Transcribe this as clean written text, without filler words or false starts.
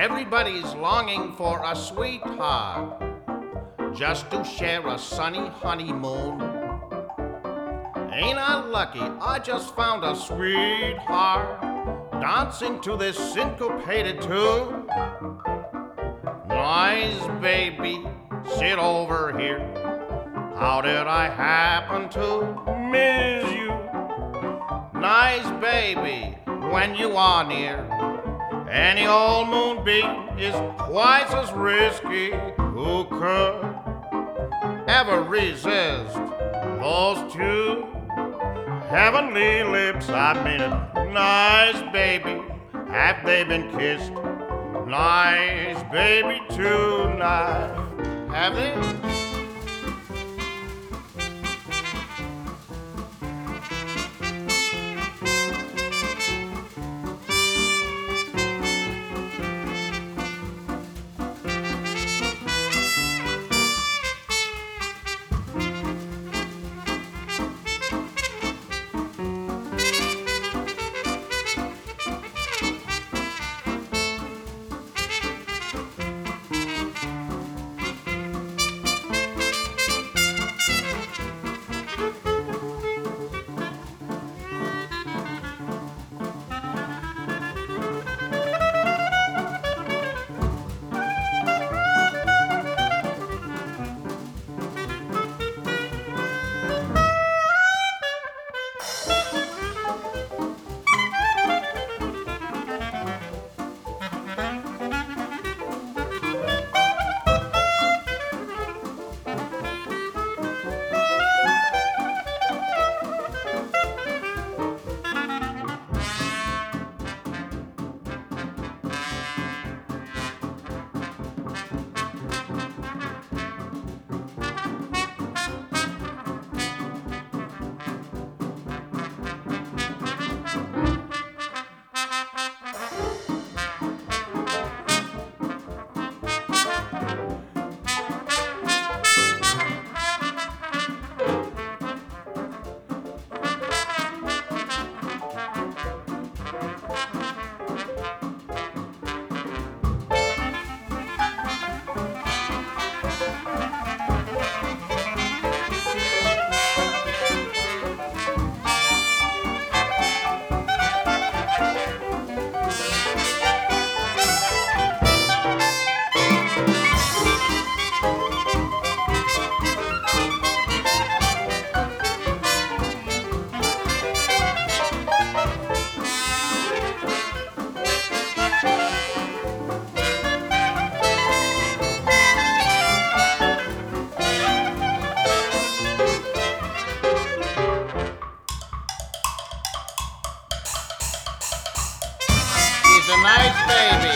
Everybody's longing for a sweetheart, just to share a sunny honeymoon. Ain't I lucky? I just found a sweetheart, dancing to this syncopated tune. Nice baby, sit over here. How did I happen to miss you? Nice baby, when you are near, any old moonbeam is twice as risky. Who could ever resist those two heavenly lips? I mean it. Nice baby, have they been kissed? Nice baby tonight. Have they? She's a nice baby.